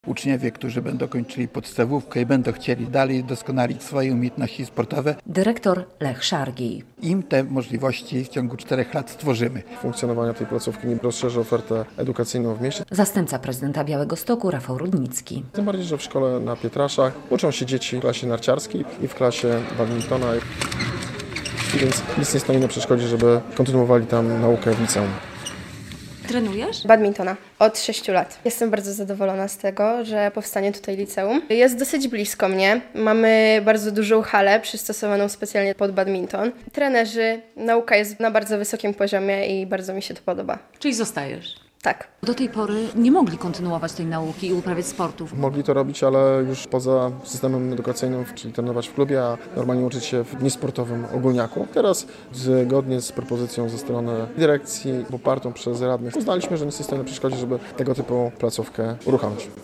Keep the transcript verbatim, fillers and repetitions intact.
Uczniowie, którzy będą kończyli podstawówkę i będą chcieli dalej doskonalić swoje umiejętności sportowe. Dyrektor Lech Szargi. Im te możliwości w ciągu czterech lat stworzymy. Funkcjonowania tej placówki rozszerzy ofertę edukacyjną w mieście. Zastępca prezydenta Białegostoku Rafał Rudnicki. Tym bardziej, że w szkole na Pietraszach uczą się dzieci w klasie narciarskiej i w klasie badmintona. Więc nic nie stoi na przeszkodzie, żeby kontynuowali tam naukę w liceum. Trenujesz? Badmintona od sześciu lat. Jestem bardzo zadowolona z tego, że powstanie tutaj liceum. Jest dosyć blisko mnie. Mamy bardzo dużą halę przystosowaną specjalnie pod badminton. Trenerzy, nauka jest na bardzo wysokim poziomie i bardzo mi się to podoba. Czyli zostajesz? Tak. Do tej pory nie mogli kontynuować tej nauki i uprawiać sportów. Mogli to robić, ale już poza systemem edukacyjnym, czyli trenować w klubie, a normalnie uczyć się w niesportowym ogólniaku. Teraz zgodnie z propozycją ze strony dyrekcji, popartą przez radnych, uznaliśmy, że nic nie stoi na przeszkodzie, żeby tego typu placówkę uruchomić.